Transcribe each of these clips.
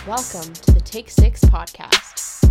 Welcome to the Take 6 podcast.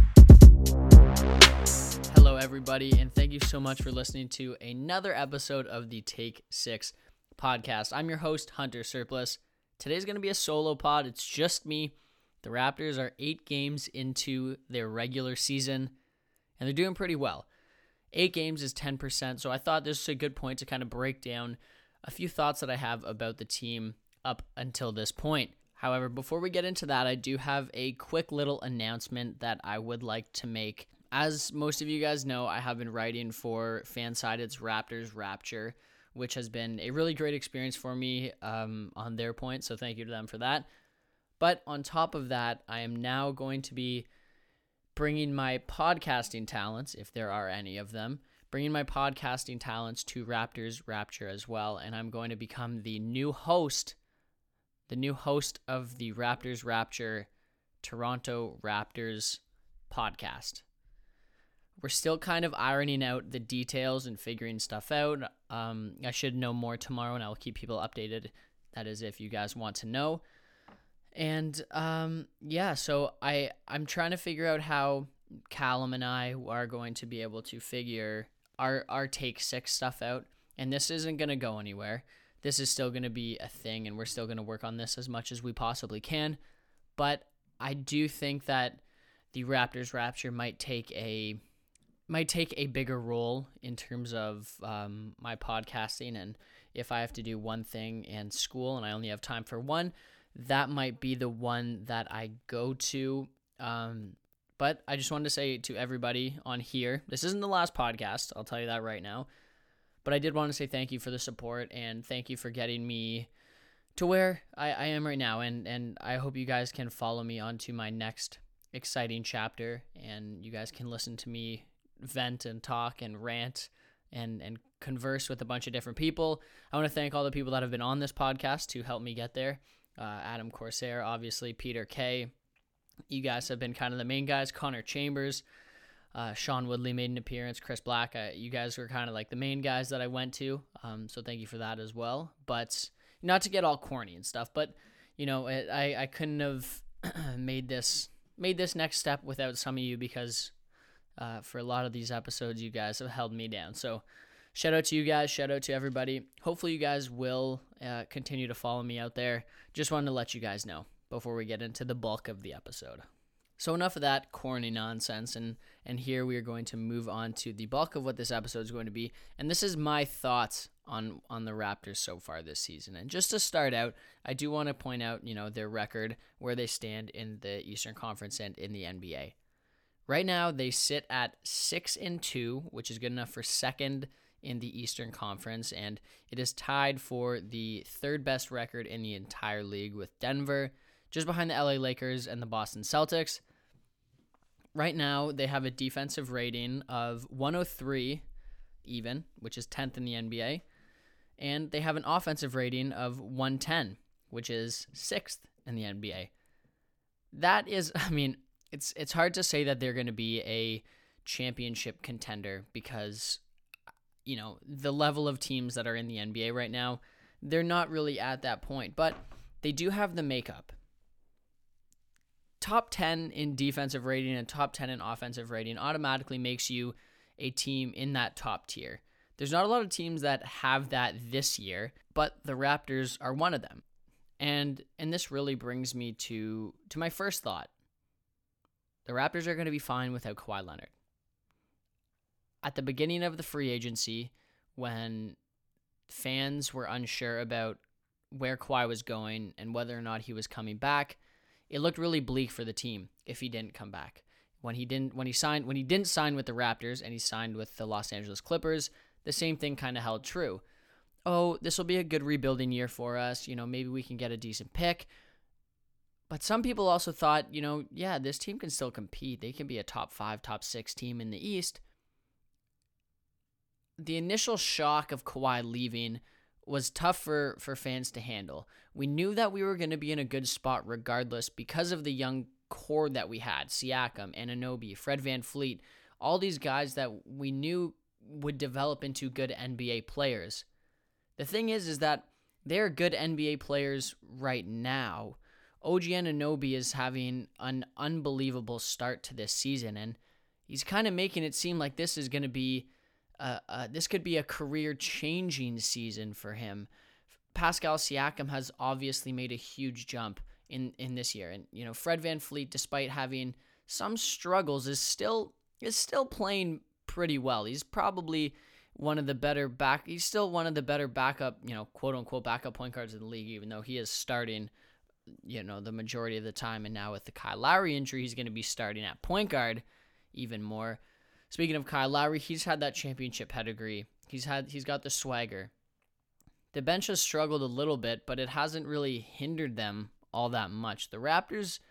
Hello, everybody, and thank you so much for listening to another episode of the Take 6 podcast. I'm your host, Hunter Surplus. Today's going to be a solo pod. It's just me. The Raptors are 8 games into their regular season, and they're doing pretty well. 8 games is 10%, so I thought this was a good point to kind of break down a few thoughts that I have about the team up until this point. However, before we get into that, I do have a quick little announcement that I would like to make. As most of you guys know, I have been writing for Fansided's Raptors Rapture, which has been a really great experience for me on their point, so thank you to them for that. But on top of that, I am now going to be bringing my podcasting talents, if there are any of them, bringing my podcasting talents to Raptors Rapture as well, and I'm going to become the new host of the Raptors Rapture Toronto Raptors podcast. We're still kind of ironing out the details and figuring stuff out. I should know more tomorrow, and I'll keep people updated. That is, if you guys want to know. And so I'm trying to figure out how Callum and I are going to be able to figure our Take 6 stuff out. And this isn't going to go anywhere. This is still going to be a thing, and we're still going to work on this as much as we possibly can. But I do think that the Raptors Rapture might take a bigger role in terms of my podcasting. And if I have to do one thing in school and I only have time for one, that might be the one that I go to. But I just wanted to say to everybody on here, this isn't the last podcast. I'll tell you that right now. But I did want to say thank you for the support and thank you for getting me to where I am right now. And I hope you guys can follow me on to my next exciting chapter, and you guys can listen to me vent and talk and rant and converse with a bunch of different people. I want to thank all the people that have been on this podcast to help me get there. Adam Corsair, obviously, Peter K. You guys have been kind of the main guys. Connor Chambers. Sean Woodley made an appearance. Chris Black. You guys were kind of like the main guys that I went to. So thank you for that as well. But not to get all corny and stuff, but I couldn't have made this next step without some of you, because for a lot of these episodes, you guys have held me down. So shout out to you guys. Shout out to everybody. Hopefully you guys will continue to follow me out there. Just wanted to let you guys know before we get into the bulk of the episode. So enough of that corny nonsense, and here we are going to move on to the bulk of what this episode is going to be. And this is my thoughts on the Raptors so far this season. And just to start out, I do want to point out, their record, where they stand in the Eastern Conference and in the NBA. Right now, they sit at 6-2, which is good enough for second in the Eastern Conference, and it is tied for the third best record in the entire league with Denver, just behind the LA Lakers and the Boston Celtics. Right now, they have a defensive rating of 103 even, which is 10th in the NBA, and they have an offensive rating of 110, which is 6th in the NBA. That is, it's hard to say that they're going to be a championship contender, because the level of teams that are in the NBA right now, they're not really at that point, but they do have the makeup. Top 10 in defensive rating and top 10 in offensive rating automatically makes you a team in that top tier. There's not a lot of teams that have that this year, but the Raptors are one of them. And this really brings me to my first thought. The Raptors are going to be fine without Kawhi Leonard. At the beginning of the free agency, when fans were unsure about where Kawhi was going and whether or not he was coming back, it looked really bleak for the team if he didn't come back. When he didn't sign with the Raptors and he signed with the Los Angeles Clippers, the same thing kind of held true. Oh, this will be a good rebuilding year for us. Maybe we can get a decent pick. But some people also thought, this team can still compete. They can be a top 5, top 6 team in the East. The initial shock of Kawhi leaving was tough for fans to handle. We knew that we were going to be in a good spot regardless because of the young core that we had. Siakam, Anunoby, Fred VanVleet, all these guys that we knew would develop into good NBA players. The thing is that they're good NBA players right now. OG Anunoby is having an unbelievable start to this season, and he's kind of making it seem like this is going to be this could be a career-changing season for him. Pascal Siakam has obviously made a huge jump in this year, and Fred VanVleet, despite having some struggles, is still playing pretty well. He's probably one of the better He's still one of the better backup, quote unquote backup point guards in the league, even though he is starting, the majority of the time. And now with the Kyle Lowry injury, he's going to be starting at point guard even more. Speaking of Kyle Lowry, he's had that championship pedigree. He's got the swagger. The bench has struggled a little bit, but it hasn't really hindered them all that much. The Raptors,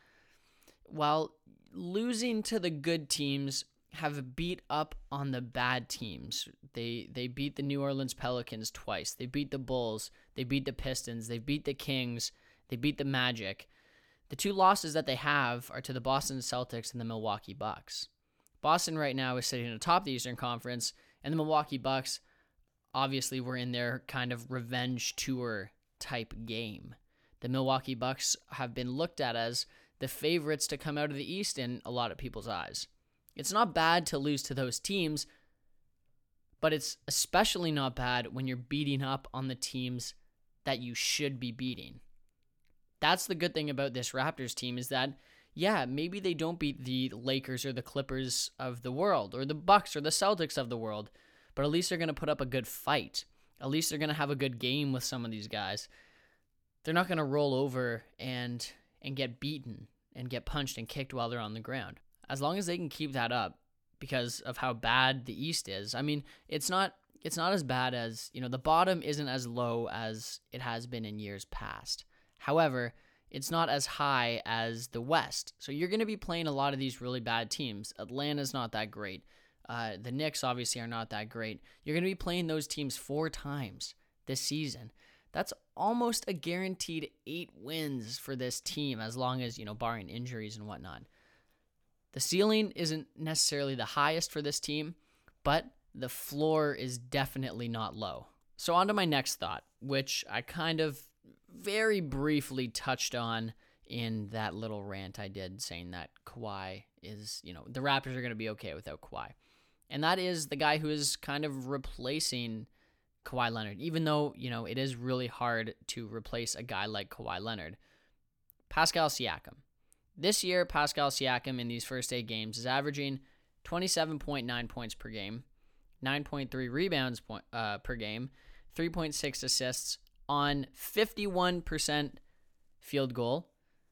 while losing to the good teams, have beat up on the bad teams. They beat the New Orleans Pelicans twice. They beat the Bulls. They beat the Pistons. They beat the Kings. They beat the Magic. The two losses that they have are to the Boston Celtics and the Milwaukee Bucks. Boston right now is sitting atop the Eastern Conference, and the Milwaukee Bucks obviously were in their kind of revenge tour type game. The Milwaukee Bucks have been looked at as the favorites to come out of the East in a lot of people's eyes. It's not bad to lose to those teams, but it's especially not bad when you're beating up on the teams that you should be beating. That's the good thing about this Raptors team, is that, yeah, maybe they don't beat the Lakers or the Clippers of the world, or the Bucks or the Celtics of the world, but at least they're going to put up a good fight. At least they're going to have a good game with some of these guys. They're not going to roll over and get beaten and get punched and kicked while they're on the ground. As long as they can keep that up, because of how bad the East is. I mean, it's not as bad as, the bottom isn't as low as it has been in years past. However, it's not as high as the West. So you're going to be playing a lot of these really bad teams. Atlanta's not that great. The Knicks obviously are not that great. You're going to be playing those teams 4 times this season. That's almost a guaranteed 8 wins for this team, as long as, barring injuries and whatnot. The ceiling isn't necessarily the highest for this team, but the floor is definitely not low. So on to my next thought, which I kind of very briefly touched on in that little rant I did, saying that Kawhi is, the Raptors are going to be okay without Kawhi. And that is the guy who is kind of replacing Kawhi Leonard, even though, it is really hard to replace a guy like Kawhi Leonard. Pascal Siakam. This year, Pascal Siakam in these first 8 games is averaging 27.9 points per game, 9.3 rebounds per game, 3.6 assists on 51% field goal,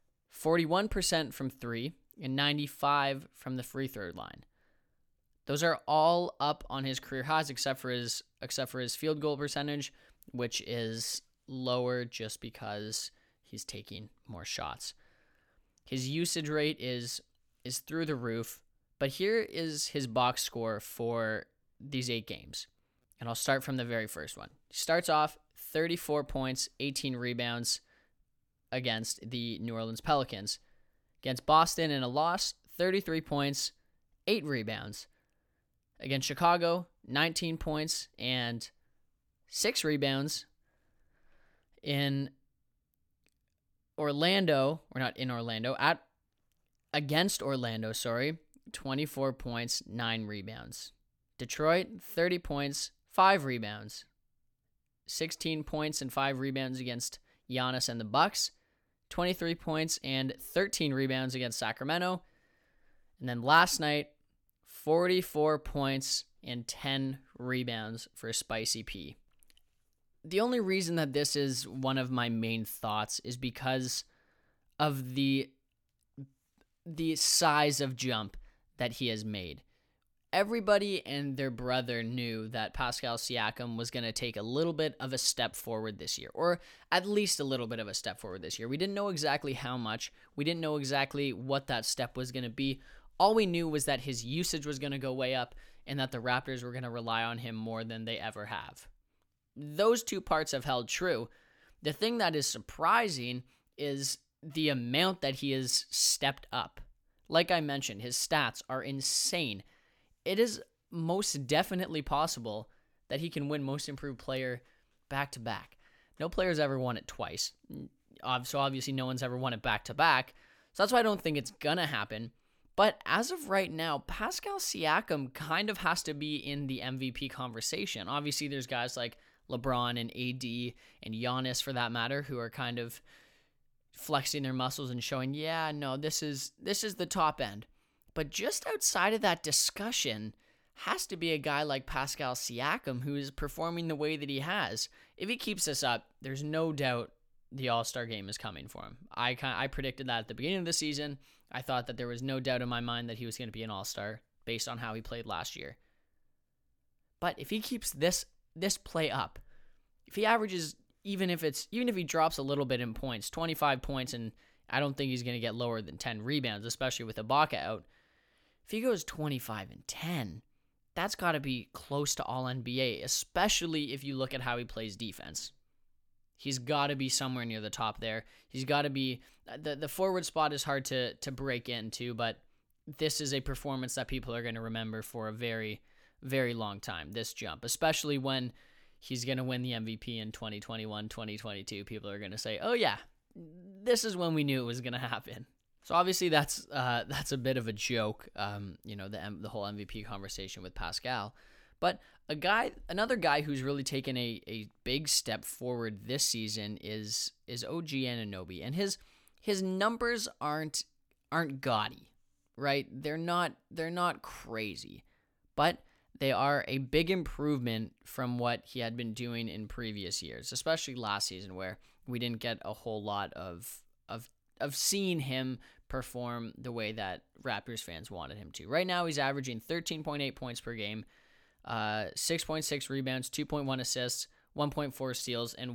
41% from 3, and 95% from the free throw line. Those are all up on his career highs, except for his field goal percentage, which is lower just because he's taking more shots. His usage rate is through the roof, but here is his box score for these 8 games. And I'll start from the very first one. He starts off 34 points, 18 rebounds against the New Orleans Pelicans. Against Boston in a loss, 33 points, 8 rebounds. Against Chicago, 19 points and 6 rebounds. In Orlando, or not in Orlando, against Orlando, 24 points, 9 rebounds. Detroit, 30 points, 5 rebounds. 16 points and 5 rebounds against Giannis and the Bucks. 23 points and 13 rebounds against Sacramento. And then last night, 44 points and 10 rebounds for Spicy P. The only reason that this is one of my main thoughts is because of the size of jump that he has made. Everybody and their brother knew that Pascal Siakam was going to take a little bit of a step forward this year, or at least a little bit of a step forward this year. We didn't know exactly how much. We didn't know exactly what that step was going to be. All we knew was that his usage was going to go way up and that the Raptors were going to rely on him more than they ever have. Those two parts have held true. The thing that is surprising is the amount that he has stepped up. Like I mentioned, his stats are insane. It is most definitely possible that he can win Most Improved Player back-to-back. No player's ever won it twice. So obviously no one's ever won it back-to-back. So that's why I don't think it's going to happen. But as of right now, Pascal Siakam kind of has to be in the MVP conversation. Obviously, there's guys like LeBron and AD and Giannis, for that matter, who are kind of flexing their muscles and showing, yeah, no, this is the top end. But just outside of that discussion has to be a guy like Pascal Siakam, who is performing the way that he has. If he keeps this up, there's no doubt the All-Star game is coming for him. I predicted that at the beginning of the season. I thought that there was no doubt in my mind that he was going to be an All-Star based on how he played last year. But if he keeps this play up, if he averages, even if he drops a little bit in points, 25 points, and I don't think he's going to get lower than 10 rebounds, especially with Ibaka out. If he goes 25 and 10, that's got to be close to all NBA, especially if you look at how he plays defense. He's got to be somewhere near the top there. He's got to be the forward spot is hard to break into, but this is a performance that people are going to remember for a very, very long time, this jump, especially when he's going to win the MVP in 2021, 2022. People are going to say, oh yeah, this is when we knew it was going to happen. So obviously that's a bit of a joke, the whole MVP conversation with Pascal. But another guy who's really taken a big step forward this season is OG Anunoby, and his numbers aren't gaudy, right? They're not crazy, but they are a big improvement from what he had been doing in previous years, especially last season where we didn't get a whole lot of seeing him perform the way that Raptors fans wanted him to. Right now he's averaging 13.8 points per game. 6.6 rebounds, 2.1 assists, 1.4 steals, and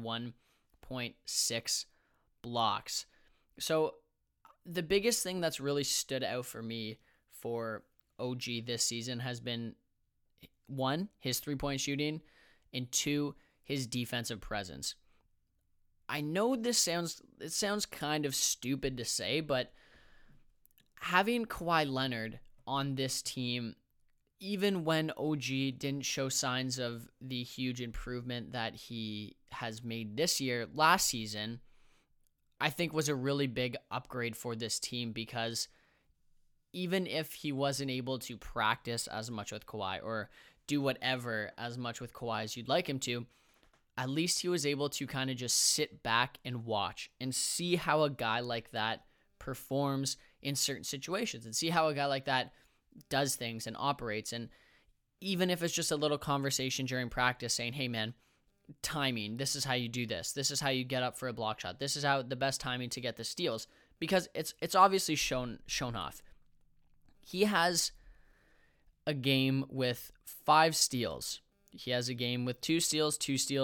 1.6 blocks. So the biggest thing that's really stood out for me for OG this season has been, 1, his three-point shooting, and 2, his defensive presence. I know it sounds kind of stupid to say, but having Kawhi Leonard on this team, even when OG didn't show signs of the huge improvement that he has made this year, last season, I think was a really big upgrade for this team, because even if he wasn't able to practice as much with Kawhi or do whatever as much with Kawhi as you'd like him to, at least he was able to kind of just sit back and watch and see how a guy like that performs in certain situations and see how a guy like that does things and operates. And even if it's just a little conversation during practice saying, hey man, timing, this is how you do this is how you get up for a block shot, this is how the best timing to get the steals, because it's obviously shown off. He has a game with 5 steals, he has a game with 2 steals,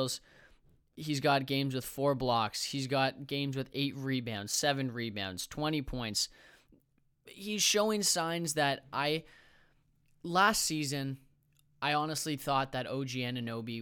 he's got games with 4 blocks, he's got games with 8 rebounds, 7 rebounds, 20 points. He's showing signs that last season, I honestly thought that OG Anunoby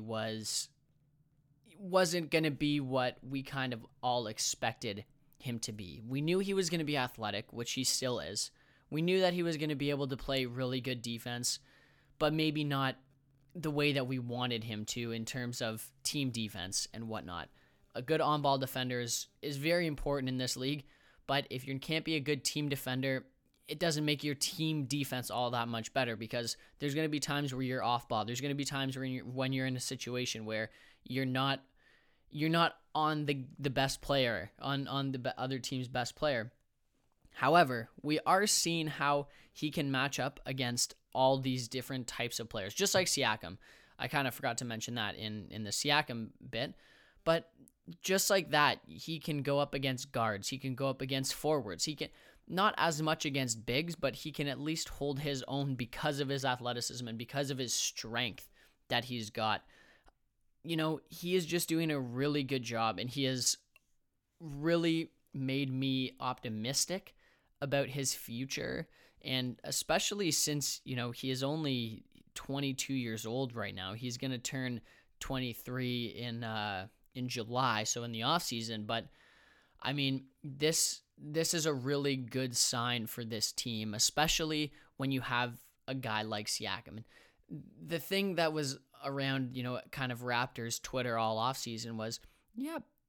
wasn't going to be what we kind of all expected him to be. We knew he was going to be athletic, which he still is. We knew that he was going to be able to play really good defense, but maybe not the way that we wanted him to in terms of team defense and whatnot. A good on-ball defender is very important in this league, but if you can't be a good team defender, it doesn't make your team defense all that much better, because there's going to be times where you're off ball. There's going to be times when you're in a situation where you're not on the best player, on the other team's best player. However, we are seeing how he can match up against all these different types of players, just like Siakam. I kind of forgot to mention that in the Siakam bit, but just like that, he can go up against guards. He can go up against forwards. He can, not as much against bigs, but he can at least hold his own because of his athleticism and because of his strength that he's got. He is just doing a really good job, and he has really made me optimistic about his future, and especially since, he is only 22 years old right now. He's going to turn 23 in July, so in the off season. But I mean, this is a really good sign for this team, especially when you have a guy like Siakam. The thing that was around, kind of Raptors Twitter all off season was, yeah,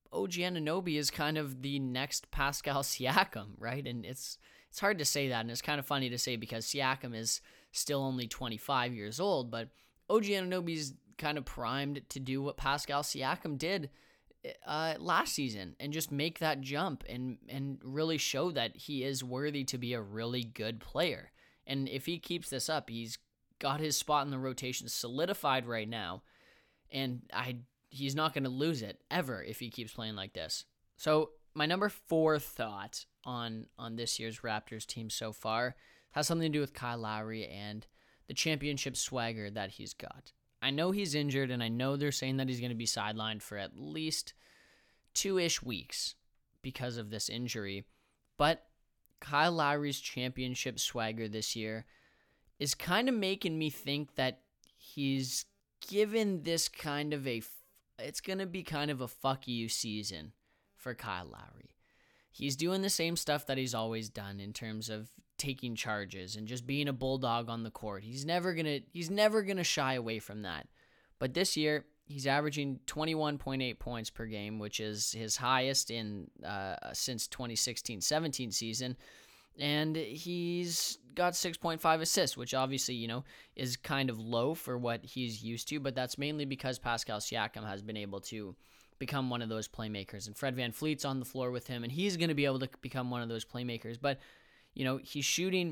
OG Anunoby is kind of the next Pascal Siakam, right? And it's hard to say that, and it's kind of funny to say because Siakam is still only 25 years old, but OG Anunoby's kind of primed to do what Pascal Siakam did last season and just make that jump and really show that he is worthy to be a really good player. And if he keeps this up, he's got his spot in the rotation solidified right now, and he's not going to lose it ever if he keeps playing like this. So my number 4 thought on this year's Raptors team so far has something to do with Kyle Lowry and the championship swagger that he's got. I know he's injured, and I know they're saying that he's going to be sidelined for at least 2-ish weeks because of this injury, but Kyle Lowry's championship swagger this year is kind of making me think that he's given this kind of it's going to be kind of a fuck you season for Kyle Lowry. He's doing the same stuff that he's always done in terms of taking charges and just being a bulldog on the court. He's never going to shy away from that. But this year, he's averaging 21.8 points per game, which is his highest in since 2016-17 season. And he's got 6.5 assists, which obviously, is kind of low for what he's used to, but that's mainly because Pascal Siakam has been able to become one of those playmakers. And Fred VanVleet's on the floor with him, and he's going to be able to become one of those playmakers. But, he's shooting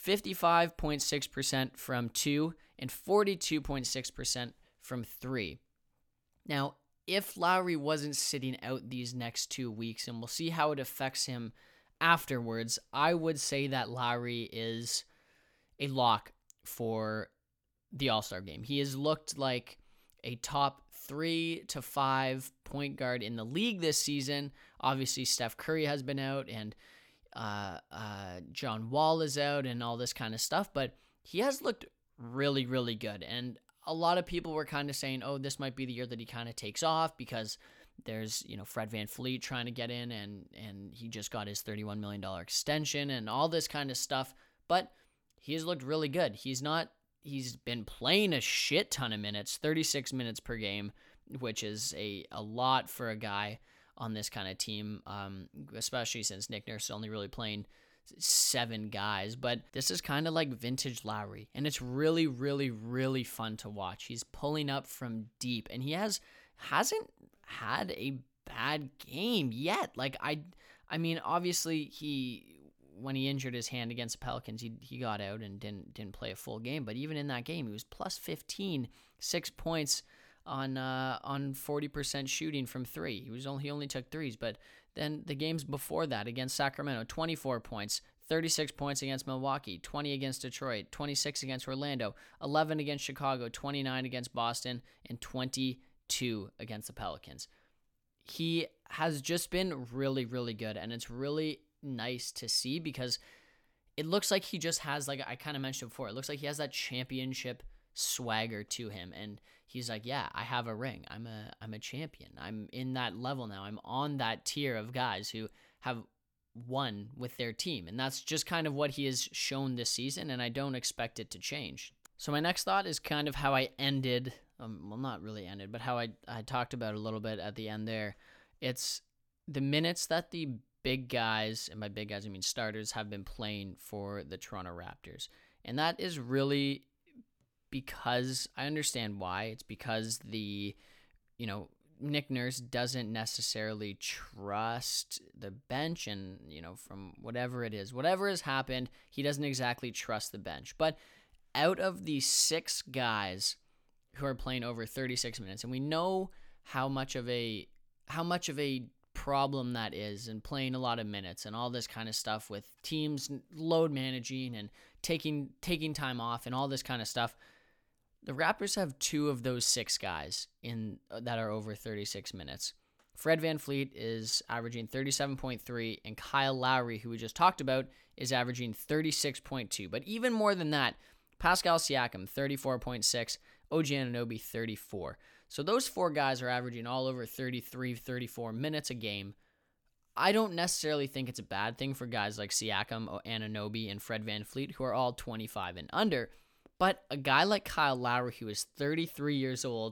55.6% from 2 and 42.6% from 3. Now, if Lowry wasn't sitting out these next 2 weeks, and we'll see how it affects him afterwards, I would say that Lowry is a lock for the All-Star game. He has looked like a top 3 to 5 point guard in the league this season. Obviously, Steph Curry has been out, and John Wall is out, and all this kind of stuff, but he has looked really, really good. And a lot of people were kind of saying, oh, this might be the year that he kind of takes off because there's, Fred VanVleet trying to get in, and he just got his $31 million extension and all this kind of stuff. But he has looked really good. He's been playing a shit ton of minutes, 36 minutes per game, which is a lot for a guy on this kind of team, especially since Nick Nurse is only really playing 7 guys. But this is kind of like vintage Lowry, and it's really, really, really fun to watch. He's pulling up from deep, and he hasn't had a bad game yet. Like, I mean, obviously when he injured his hand against the Pelicans, he got out and didn't play a full game. But even in that game, he was plus 15, 6 points on 40% shooting from 3. He only took threes. But then the games before that against Sacramento, 24 points, 36 points against Milwaukee, 20 against Detroit, 26 against Orlando, 11 against Chicago, 29 against Boston, and 22 against the Pelicans. He has just been really, really good, and it's really nice to see because it looks like he just has, like I kind of mentioned before, it looks like he has that championship swagger to him, and he's like, yeah, I have a ring. I'm a champion. I'm in that level now. I'm on that tier of guys who have won with their team, and that's just kind of what he has shown this season, and I don't expect it to change. So my next thought is kind of how I ended, well, not really ended, but how I talked about a little bit at the end there. It's the minutes that the big guys, and by big guys I mean starters, have been playing for the Toronto Raptors. And that is really because I understand why. It's because Nick Nurse doesn't necessarily trust the bench, and, from whatever it is, whatever has happened, he doesn't exactly trust the bench. But out of the 6 guys who are playing over 36 minutes, and we know how much of a problem that is, and playing a lot of minutes and all this kind of stuff with teams load managing and taking time off and all this kind of stuff. The Raptors have 2 of those 6 guys that are over 36 minutes. Fred VanVleet is averaging 37.3, and Kyle Lowry, who we just talked about, is averaging 36.2. But even more than that, Pascal Siakam, 34.6, OG Anunoby, 34. So those 4 guys are averaging all over 33, 34 minutes a game. I don't necessarily think it's a bad thing for guys like Siakam, Anunoby, and Fred VanVleet, who are all 25 and under. But a guy like Kyle Lowry, who is 33 years old,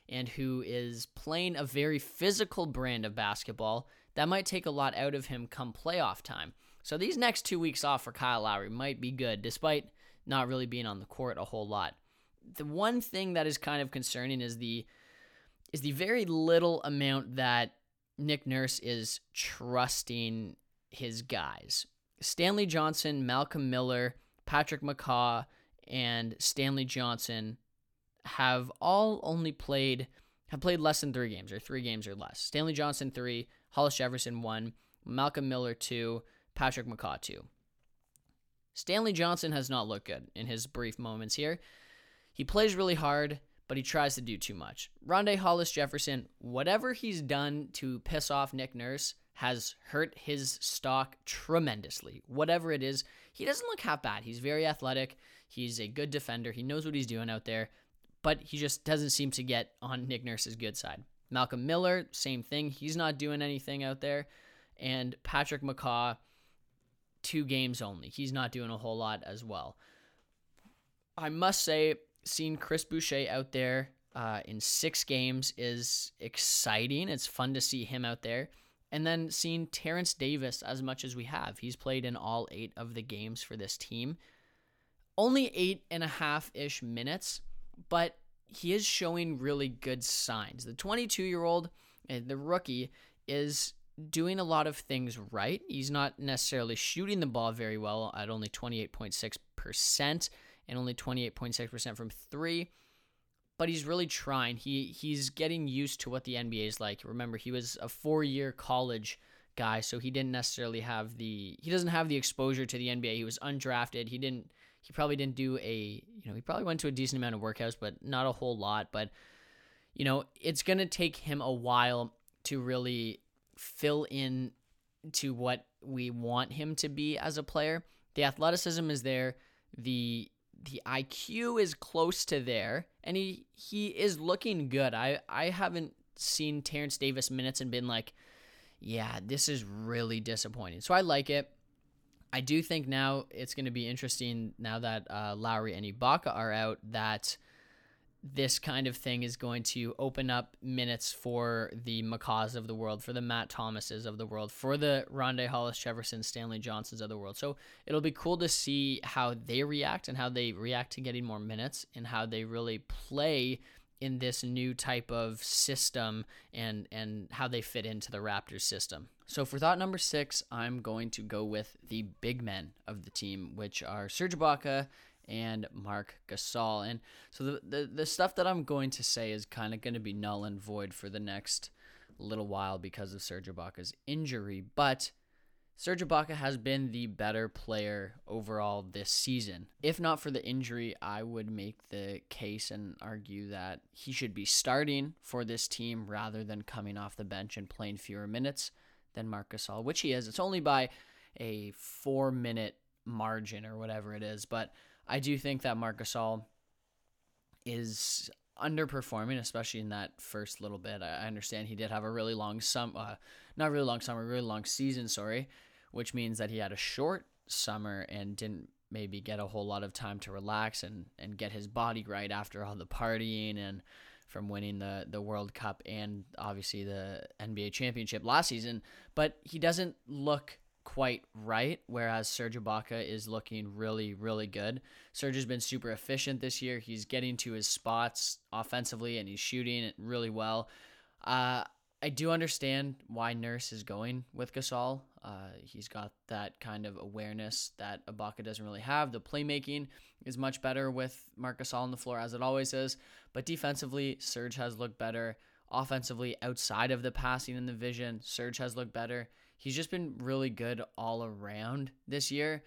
and who is playing a very physical brand of basketball that might take a lot out of him come playoff time. So these next 2 weeks off for Kyle Lowry might be good, despite not really being on the court a whole lot. The one thing that is kind of concerning is the very little amount that Nick Nurse is trusting his guys. Stanley Johnson, Malcolm Miller, Patrick McCaw, and Stanley Johnson have played less than 3 games, or 3 games or less. Stanley Johnson 3, Hollis Jefferson 1, Malcolm Miller 2, Patrick McCaw 2. Stanley Johnson has not looked good in his brief moments here. He plays really hard, but he tries to do too much. Rondae Hollis Jefferson, whatever he's done to piss off Nick Nurse has hurt his stock tremendously. Whatever it is, he doesn't look half bad. He's very athletic. He's a good defender. He knows what he's doing out there, but he just doesn't seem to get on Nick Nurse's good side. Malcolm Miller, same thing. He's not doing anything out there. And Patrick McCaw, 2 games only. He's not doing a whole lot as well. I must say, seeing Chris Boucher out there in 6 games is exciting. It's fun to see him out there. And then seeing Terrence Davis as much as we have. He's played in all 8 of the games for this team. Only 8.5-ish minutes, but he is showing really good signs. The 22-year-old, the rookie, is doing a lot of things right. He's not necessarily shooting the ball very well at only 28.6% and only 28.6% from 3, but he's really trying. He's getting used to what the NBA is like. Remember, he was a 4-year college guy, so he doesn't have the exposure to the NBA. He was undrafted. He probably didn't do he probably went to a decent amount of workouts, but not a whole lot. But, it's going to take him a while to really fill in to what we want him to be as a player. The athleticism is there. The IQ is close to there, and he is looking good. I haven't seen Terrence Davis minutes and been like, yeah, this is really disappointing. So I like it. I do think now it's going to be interesting now that Lowry and Ibaka are out, that this kind of thing is going to open up minutes for the McCaws of the world, for the Matt Thomases of the world, for the Rondae Hollis Jefferson, Stanley Johnsons of the world. So it'll be cool to see how they react and how they react to getting more minutes and how they really play in this new type of system and how they fit into the Raptors system. So for thought number 6, I'm going to go with the big men of the team, which are Serge Ibaka and Marc Gasol. And so the stuff that I'm going to say is kind of going to be null and void for the next little while because of Serge Ibaka's injury. But Serge Ibaka has been the better player overall this season. If not for the injury, I would make the case and argue that he should be starting for this team rather than coming off the bench and playing fewer minutes than Marc Gasol, which he is. It's only by a 4-minute margin or whatever it is, but I do think that Marc Gasol is underperforming, especially in that first little bit. I understand he did have a really long really long season, which means that he had a short summer and didn't maybe get a whole lot of time to relax and get his body right after all the partying and from winning the World Cup and obviously the NBA championship last season. But he doesn't look quite right, whereas Serge Ibaka is looking really, really good. Serge has been super efficient this year. He's getting to his spots offensively, and he's shooting it really well. I do understand why Nurse is going with Gasol. He's got that kind of awareness that Ibaka doesn't really have. The playmaking is much better with Marc Gasol on the floor, as it always is. But defensively, Serge has looked better. Offensively, outside of the passing and the vision, Serge has looked better. He's just been really good all around this year.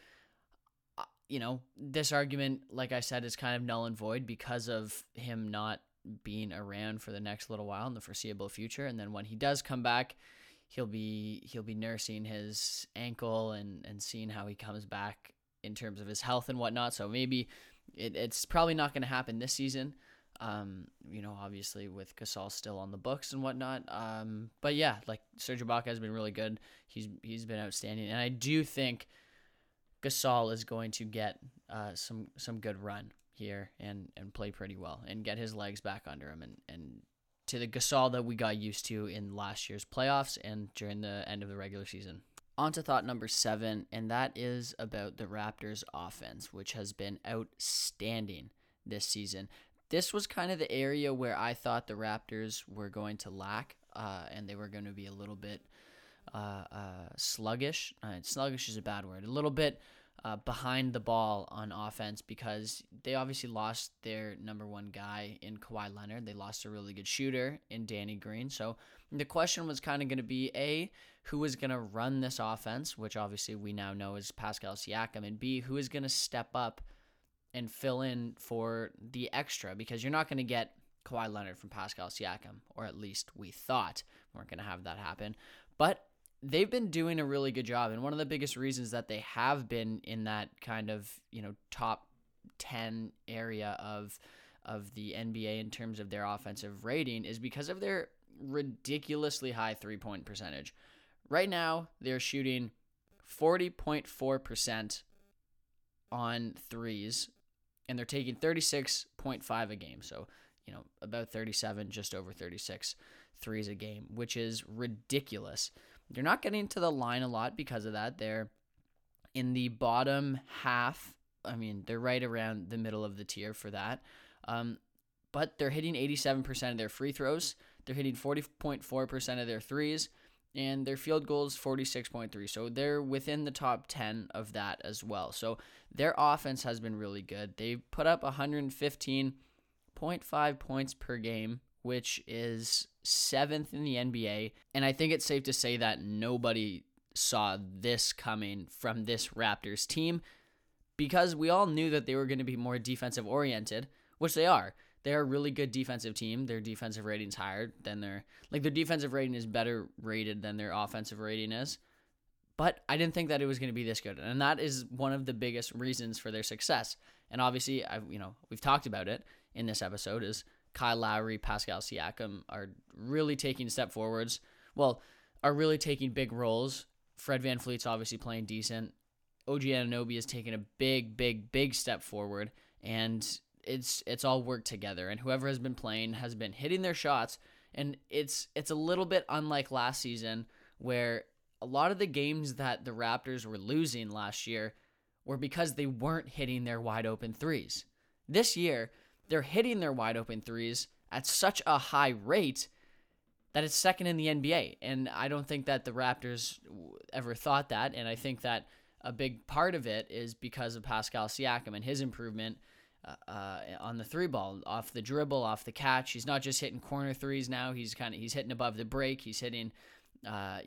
This argument, like I said, is kind of null and void because of him not being around for the next little while in the foreseeable future. And then when he does come back, he'll be nursing his ankle and seeing how he comes back in terms of his health and whatnot. So maybe it's probably not going to happen this season. Obviously with Gasol still on the books and whatnot. But yeah, like Serge Ibaka has been really good. He's been outstanding. And I do think Gasol is going to get some good run here and play pretty well and get his legs back under him and to the Gasol that we got used to in last year's playoffs and during the end of the regular season. On to thought number 7, and that is about the Raptors offense, which has been outstanding this season. This was kind of the area where I thought the Raptors were going to lack, and they were going to be a little bit sluggish. Sluggish is a bad word. A little bit behind the ball on offense because they obviously lost their number one guy in Kawhi Leonard. They lost a really good shooter in Danny Green. So the question was kind of going to be, A, who is going to run this offense, which obviously we now know is Pascal Siakam, and B, who is going to step up and fill in for the extra, because you're not going to get Kawhi Leonard from Pascal Siakam, or at least we thought weren't going to have that happen. But they've been doing a really good job, and one of the biggest reasons that they have been in that kind of, top 10 area of the NBA in terms of their offensive rating is because of their ridiculously high three-point percentage. Right now, they're shooting 40.4% on threes, and they're taking 36.5 a game. So, about 37, just over 36 threes a game, which is ridiculous. They're not getting to the line a lot because of that. They're in the bottom half. I mean, they're right around the middle of the tier for that. But they're hitting 87% of their free throws. They're hitting 40.4% of their threes, and their field goals 46.3. So they're within the top 10 of that as well. So their offense has been really good. They put up 115.5 points per game, which is 7th in the NBA. And I think it's safe to say that nobody saw this coming from this Raptors team, because we all knew that they were going to be more defensive oriented, which they are. They're a really good defensive team. Their defensive rating's higher than their defensive rating is better rated than their offensive rating is. But I didn't think that it was going to be this good. And that is one of the biggest reasons for their success. And obviously, we've talked about it in this episode, is Kyle Lowry, Pascal Siakam are really taking step forwards. Well, are really taking big roles. Fred VanVleet's obviously playing decent. OG Anunoby is taking a big step forward, and it's all worked together. And whoever has been playing has been hitting their shots, and it's a little bit unlike last season, where a lot of the games that the Raptors were losing last year were because they weren't hitting their wide open threes. This year, they're hitting their wide open threes at such a high rate that it's second in the NBA. And I don't think that the Raptors ever thought that. And I think that a big part of it is because of Pascal Siakam and his improvement on the three ball, off the dribble, off the catch. He's not just hitting corner threes now. He's hitting above the break. He's hitting, not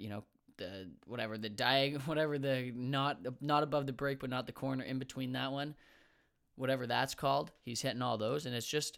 above the break, but not the corner in between that one. Whatever that's called, he's hitting all those, and it's just,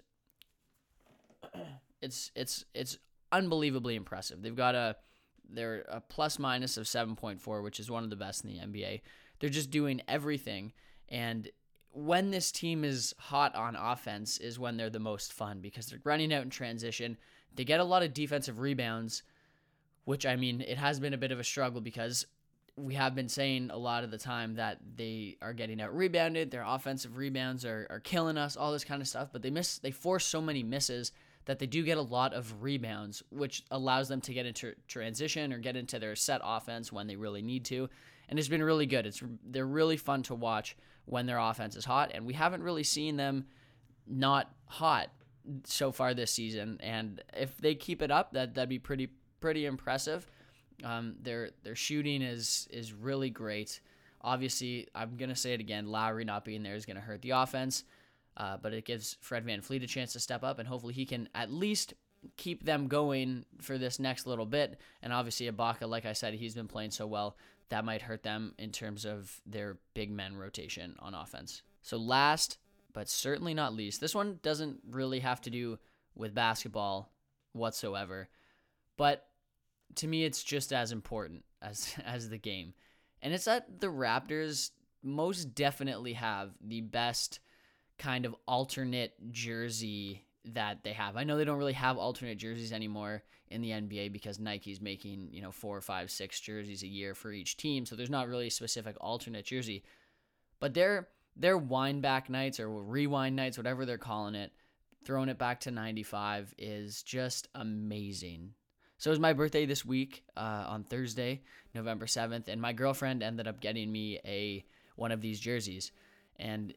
it's unbelievably impressive. They're a plus minus of 7.4, which is one of the best in the NBA. They're just doing everything, and when this team is hot on offense is when they're the most fun, because they're running out in transition. They get a lot of defensive rebounds, which, it has been a bit of a struggle, because we have been saying a lot of the time that they are getting out rebounded. Their offensive rebounds are killing us, all this kind of stuff. But they force so many misses that they do get a lot of rebounds, which allows them to get into transition or get into their set offense when they really need to. And it's been really good. They're really fun to watch when their offense is hot. And we haven't really seen them not hot so far this season. And if they keep it up, that'd be pretty impressive. Their shooting is really great. Obviously, I'm going to say it again, Lowry not being there is going to hurt the offense, but it gives Fred VanVleet a chance to step up, and hopefully he can at least keep them going for this next little bit. And obviously Ibaka, like I said, he's been playing so well, that might hurt them in terms of their big men rotation on offense. So last, but certainly not least, this one doesn't really have to do with basketball whatsoever, but to me, it's just as important as the game. And it's that the Raptors most definitely have the best kind of alternate jersey that they have. I know they don't really have alternate jerseys anymore in the NBA because Nike's making, 4, 5, 6 jerseys a year for each team. So there's not really a specific alternate jersey. But their wind back nights or rewind nights, whatever they're calling it, throwing it back to 95 is just amazing. So it was my birthday this week on Thursday, November 7th, and my girlfriend ended up getting me one of these jerseys. And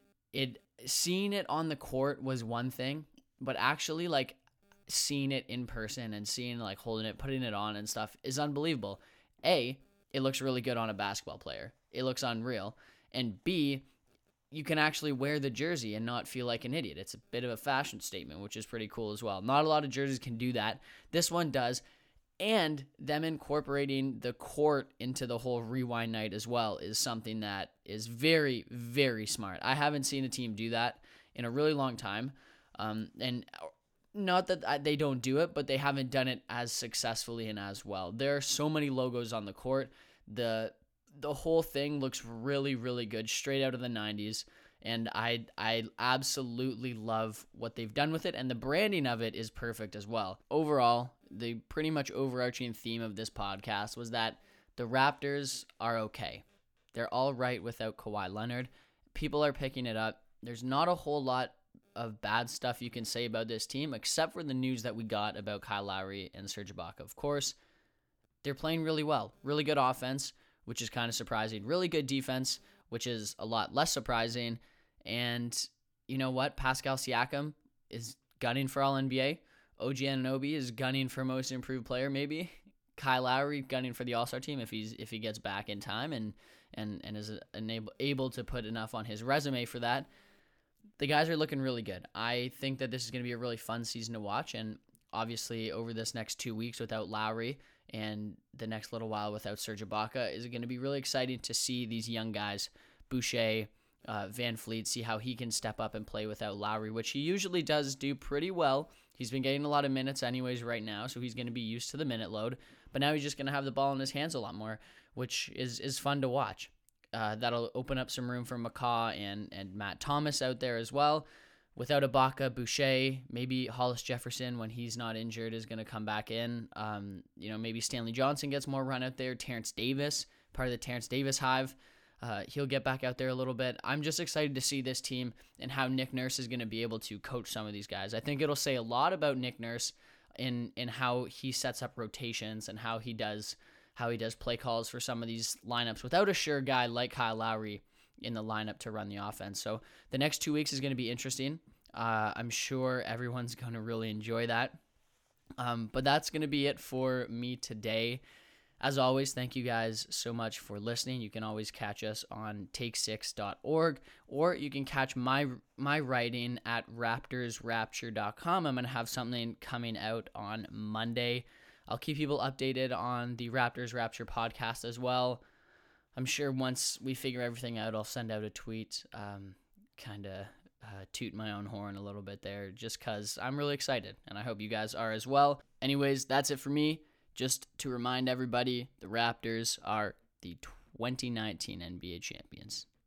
seeing it on the court was one thing, but actually like seeing it in person and seeing like holding it, putting it on and stuff is unbelievable. A, it looks really good on a basketball player. It looks unreal. And B, you can actually wear the jersey and not feel like an idiot. It's a bit of a fashion statement, which is pretty cool as well. Not a lot of jerseys can do that. This one does. And them incorporating the court into the whole rewind night as well is something that is very, very smart. I haven't seen a team do that in a really long time. And not that they don't do it, but they haven't done it as successfully and as well. There are so many logos on the court. The whole thing looks really, really good, straight out of the 90s. And I absolutely love what they've done with it. And the branding of it is perfect as well. Overall, the pretty much overarching theme of this podcast was that the Raptors are okay. They're all right without Kawhi Leonard. People are picking it up. There's not a whole lot of bad stuff you can say about this team, except for the news that we got about Kyle Lowry and Serge Ibaka. Of course, they're playing really well. Really good offense, which is kind of surprising. Really good defense, which is a lot less surprising. And you know what? Pascal Siakam is gunning for All-NBA. OG Anunoby is gunning for Most Improved Player, maybe. Kyle Lowry gunning for the All-Star team if he gets back in time and is able to put enough on his resume for that. The guys are looking really good. I think that this is going to be a really fun season to watch, and obviously over this next 2 weeks without Lowry and the next little while without Serge Ibaka is going to be really exciting to see these young guys, Boucher, Van Fleet, see how he can step up and play without Lowry, which he usually does do pretty well. He's been getting a lot of minutes anyways right now, so he's going to be used to the minute load. But now he's just going to have the ball in his hands a lot more, which is fun to watch. That'll open up some room for McCaw and Matt Thomas out there as well. Without Ibaka, Boucher, maybe Hollis Jefferson when he's not injured is going to come back in. Maybe Stanley Johnson gets more run out there. Terrence Davis, part of the Terrence Davis hive. He'll get back out there a little bit. I'm just excited to see this team and how Nick Nurse is going to be able to coach some of these guys. I think it'll say a lot about Nick Nurse in how he sets up rotations and how he does play calls for some of these lineups without a sure guy like Kyle Lowry in the lineup to run the offense. So the next 2 weeks is going to be interesting. I'm sure everyone's going to really enjoy that. But that's going to be it for me today. As always, thank you guys so much for listening. You can always catch us on take6.org, or you can catch my writing at raptorsrapture.com. I'm going to have something coming out on Monday. I'll keep people updated on the Raptors Rapture podcast as well. I'm sure once we figure everything out, I'll send out a tweet, kind of toot my own horn a little bit there, just because I'm really excited, and I hope you guys are as well. Anyways, that's it for me. Just to remind everybody, the Raptors are the 2019 NBA champions.